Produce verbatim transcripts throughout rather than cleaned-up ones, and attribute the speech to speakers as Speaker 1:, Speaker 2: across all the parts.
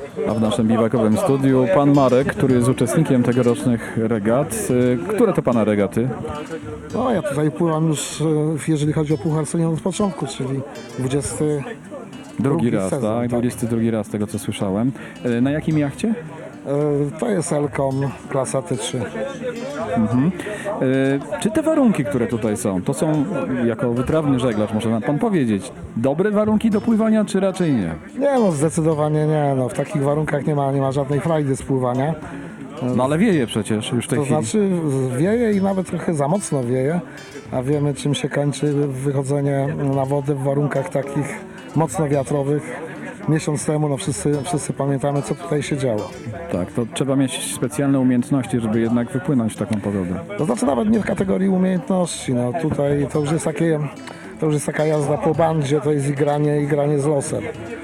Speaker 1: A w naszym biwakowym studiu pan Marek, który jest uczestnikiem tegorocznych regat. Które to pana regaty?
Speaker 2: No, ja tutaj pływam już, jeżeli chodzi o Puchar Senior od początku, czyli dwudziesty
Speaker 1: Drugi raz,
Speaker 2: sezon,
Speaker 1: tak?
Speaker 2: tak.
Speaker 1: dwudziesty drugi raz, tego co słyszałem. Na jakim jachcie?
Speaker 2: To jest Elkom klasa T trzy.
Speaker 1: Mhm. Czy te warunki, które tutaj są, to są jako wytrawny żeglarz, może nam pan powiedzieć, dobre warunki do pływania, czy raczej nie?
Speaker 2: Nie no, zdecydowanie nie. No, w takich warunkach nie ma, nie ma żadnej frajdy z pływania.
Speaker 1: No ale wieje przecież już w tej
Speaker 2: To
Speaker 1: chwili.
Speaker 2: znaczy wieje i nawet trochę za mocno wieje, a wiemy czym się kończy wychodzenie na wodę w warunkach takich mocno wiatrowych. Miesiąc temu, no wszyscy, wszyscy pamiętamy, co tutaj się działo.
Speaker 1: Tak, to trzeba mieć specjalne umiejętności, żeby jednak wypłynąć w taką pogodę.
Speaker 2: To znaczy nawet nie w kategorii umiejętności. No tutaj to już jest takie, to już jest taka jazda po bandzie, to jest igranie, igranie z losem.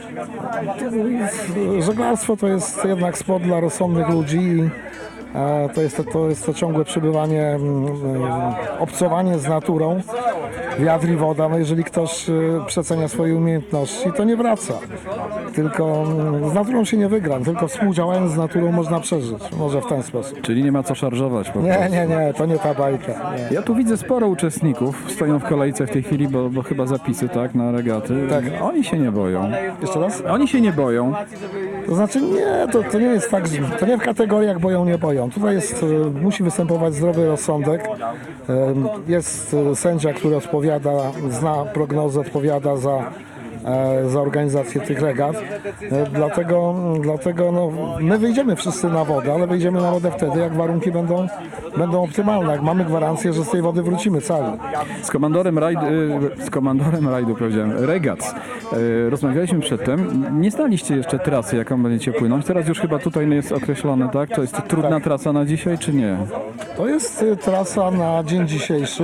Speaker 2: Żeglarstwo to jest jednak sport dla rozsądnych ludzi i e, to jest to, to jest to ciągłe przebywanie, mm, obcowanie z naturą, wiatr i woda. No jeżeli ktoś e, przecenia swoje umiejętności, to nie wraca. Tylko mm, z naturą się nie wygra, tylko współdziałając z naturą można przeżyć. Może w ten sposób.
Speaker 1: Czyli nie ma co szarżować po
Speaker 2: Nie,
Speaker 1: prostu.
Speaker 2: nie, nie, to nie ta bajka. Nie.
Speaker 1: Ja tu widzę sporo uczestników, stoją w kolejce w tej chwili, bo, bo chyba zapisy, tak, na regaty.
Speaker 2: Tak.
Speaker 1: Oni się nie boją.
Speaker 2: Jeszcze raz?
Speaker 1: Oni się nie boją.
Speaker 2: To znaczy nie, to, to nie jest tak, że to nie w kategoriach boją, nie boją. Tutaj jest, e, musi występować zdrowy rozsądek. E, Jest e, sędzia, który odpowiada, zna prognozę, odpowiada za, e, za organizację tych regat. E, Dlatego, dlatego no, my wyjdziemy wszyscy na wodę, ale wyjdziemy na wodę wtedy, jak warunki będą, będą optymalne, jak mamy gwarancję, że z tej wody wrócimy cali.
Speaker 1: Z komandorem rajdu, z komandorem rajdu powiedziałem, regat. e, Rozmawialiśmy przedtem. Nie znaliście jeszcze trasy, jaką będziecie płynąć. Teraz już chyba tutaj jest określone, tak? To jest trudna
Speaker 2: Tak.
Speaker 1: trasa na dzisiaj, czy nie?
Speaker 2: To jest y, trasa na dzień dzisiejszy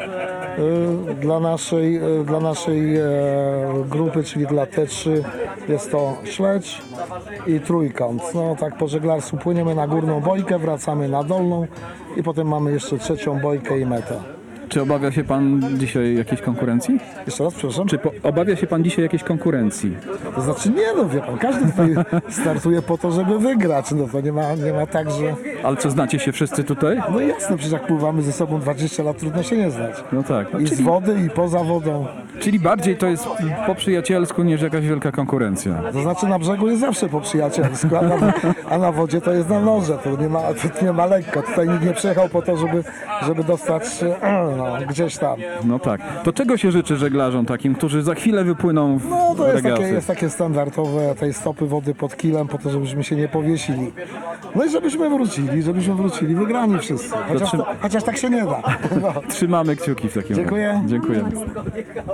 Speaker 2: y, dla naszej, y, dla naszej e, grupy, czyli dla T trzy jest to śledź i trójkąt. No tak po żeglarstwu płyniemy na górną bojkę, wracamy na dolną i potem mamy jeszcze trzecią bojkę i metę.
Speaker 1: Czy obawia się pan dzisiaj jakiejś konkurencji?
Speaker 2: Jeszcze raz, przepraszam.
Speaker 1: Czy po, obawia się pan dzisiaj jakiejś konkurencji?
Speaker 2: To znaczy nie no, wie pan, każdy tutaj startuje po to, żeby wygrać. No to nie ma, nie ma tak, że...
Speaker 1: Ale co, znacie się wszyscy tutaj?
Speaker 2: No jasne, przecież jak pływamy ze sobą dwadzieścia lat, trudno się nie znać.
Speaker 1: No tak. No,
Speaker 2: I z
Speaker 1: czyli,
Speaker 2: wody, i poza wodą.
Speaker 1: czyli bardziej to jest po przyjacielsku niż jakaś wielka konkurencja.
Speaker 2: To znaczy na brzegu jest zawsze po przyjacielsku, a na, a na wodzie to jest na noże, to nie ma, to nie ma lekko. Tutaj nikt nie przyjechał po to, żeby, żeby dostać się no, gdzieś tam.
Speaker 1: No tak. To czego się życzy żeglarzom takim, którzy za chwilę wypłyną w
Speaker 2: No to jest
Speaker 1: regaty?
Speaker 2: takie, jest takie standardowe, tej stopy wody pod kilem, po to, żebyśmy się nie powiesili. No i żebyśmy wrócili, żebyśmy wrócili wygrani wszyscy. Chociaż, to, chociaż tak się nie da. No.
Speaker 1: Trzymamy kciuki w takim razie.
Speaker 2: Dziękuję.
Speaker 1: Dziękujemy.